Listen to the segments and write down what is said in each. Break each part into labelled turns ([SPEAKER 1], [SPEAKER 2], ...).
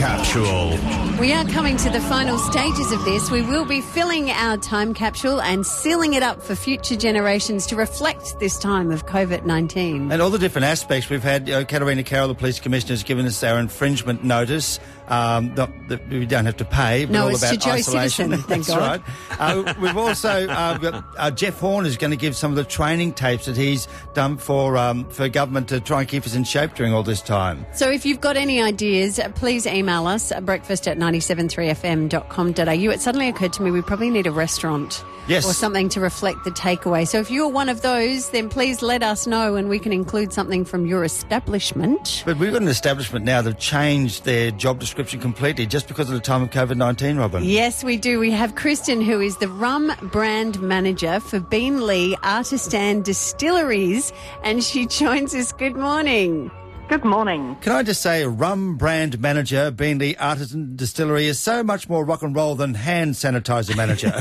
[SPEAKER 1] Capsule.
[SPEAKER 2] We are coming to the final stages of this. We will be filling our time capsule and sealing it up for future generations to reflect this time of COVID-19.
[SPEAKER 3] And all the different aspects. We've had Katarina Carroll, the Police Commissioner, has given us our infringement notice. Not that we don't have to pay, but
[SPEAKER 2] no,
[SPEAKER 3] all
[SPEAKER 2] it's
[SPEAKER 3] about
[SPEAKER 2] to Joe
[SPEAKER 3] isolation.
[SPEAKER 2] Citizen, thank
[SPEAKER 3] That's
[SPEAKER 2] God.
[SPEAKER 3] right. We've also got Jeff Horn is going to give some of the training tapes that he's done for government to try and keep us in shape during all this time.
[SPEAKER 2] So if you've got any ideas, please email us at breakfast@973fm.com.au. It suddenly occurred to me we probably need a restaurant.
[SPEAKER 3] Yes.
[SPEAKER 2] Or something to reflect the takeaway. So if you're one of those, then please let us know and we can include something from your establishment.
[SPEAKER 3] But we've got an establishment now that have changed their job description completely just because of the time of COVID-19, Robin.
[SPEAKER 2] Yes, we do. We have Kristen, who is the rum brand manager for Beanley Artisan Distilleries, and she joins us. Good morning.
[SPEAKER 4] Good morning.
[SPEAKER 3] Can I just say, a rum brand manager, Beanley Artisan Distillery, is so much more rock and roll than hand sanitizer manager.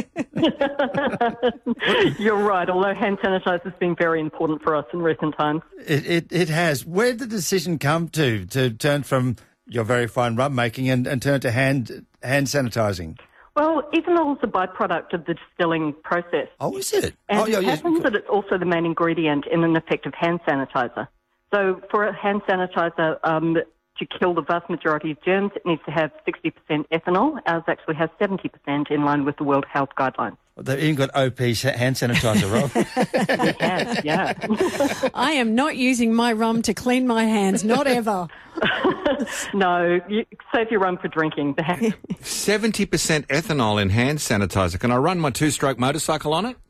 [SPEAKER 4] You're right, although hand sanitizer has been very important for us in recent times.
[SPEAKER 3] It has. Where did the decision come to turn from your very fine rum making and turn to hand sanitising?
[SPEAKER 4] Well, ethanol is a byproduct of the distilling process.
[SPEAKER 3] Oh, is it?
[SPEAKER 4] And it happens that it's also the main ingredient in an effective hand sanitizer. So for a hand sanitizer to kill the vast majority of germs, it needs to have 60% ethanol. Ours actually has 70% in line with the World Health Guidelines.
[SPEAKER 3] They've even got OP hand sanitizer, Rob.
[SPEAKER 4] We have, yeah.
[SPEAKER 2] I am not using my rum to clean my hands, not ever.
[SPEAKER 4] No, save your rum for drinking.
[SPEAKER 1] 70% ethanol in hand sanitizer. Can I run my two-stroke motorcycle on it?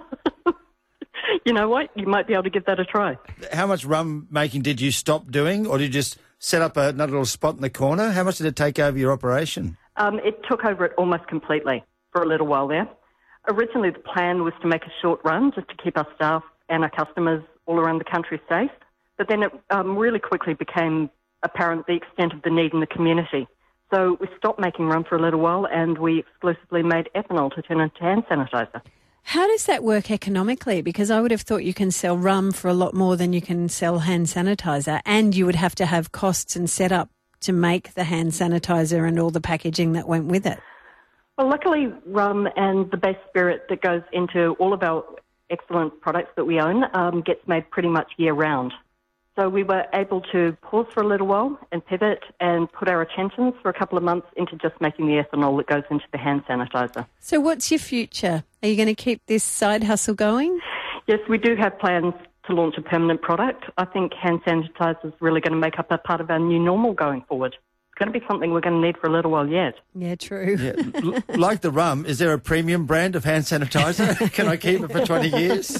[SPEAKER 4] You know what? You might be able to give that a try.
[SPEAKER 3] How much rum making did you stop doing, or did you just set up another little spot in the corner? How much did it take over your operation?
[SPEAKER 4] It took over it almost completely for a little while there. Originally, the plan was to make a short run just to keep our staff and our customers all around the country safe. But then it really quickly became apparent the extent of the need in the community. So we stopped making rum for a little while and we exclusively made ethanol to turn into hand sanitizer.
[SPEAKER 2] How does that work economically? Because I would have thought you can sell rum for a lot more than you can sell hand sanitizer, and you would have to have costs and setup to make the hand sanitizer and all the packaging that went with it.
[SPEAKER 4] Well, luckily, rum and the base spirit that goes into all of our excellent products that we own gets made pretty much year-round. So we were able to pause for a little while and pivot and put our attentions for a couple of months into just making the ethanol that goes into the hand sanitizer.
[SPEAKER 2] So what's your future? Are you going to keep this side hustle going?
[SPEAKER 4] Yes, we do have plans to launch a permanent product. I think hand sanitizer is really going to make up a part of our new normal going forward. It's going to be something we're going to need for a little while yet.
[SPEAKER 2] Yeah, true.
[SPEAKER 3] Yeah. Like the rum, is there a premium brand of hand sanitizer? Can I keep it for 20 years?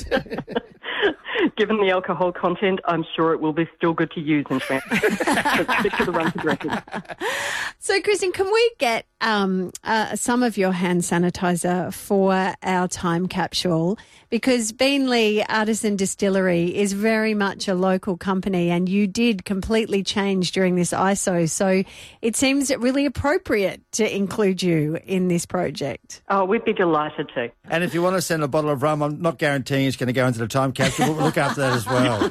[SPEAKER 4] Given the alcohol content, I'm sure it will be still good to use in fact. But stick to the rum to drink it.
[SPEAKER 2] So, Kristen, can we get some of your hand sanitizer for our time capsule? Because Beanley Artisan Distillery is very much a local company and you did completely change during this ISO. So it seems really appropriate to include you in this project.
[SPEAKER 4] Oh, we'd be delighted to.
[SPEAKER 3] And if you want to send a bottle of rum, I'm not guaranteeing it's going to go into the time capsule, but we'll look after that as well.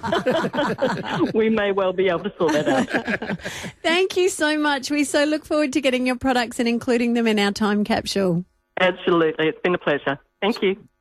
[SPEAKER 4] We may well be able to sort that out.
[SPEAKER 2] Thank you so much. We so look forward to getting your products and including them in our time capsule.
[SPEAKER 4] Absolutely. It's been a pleasure. Thank you.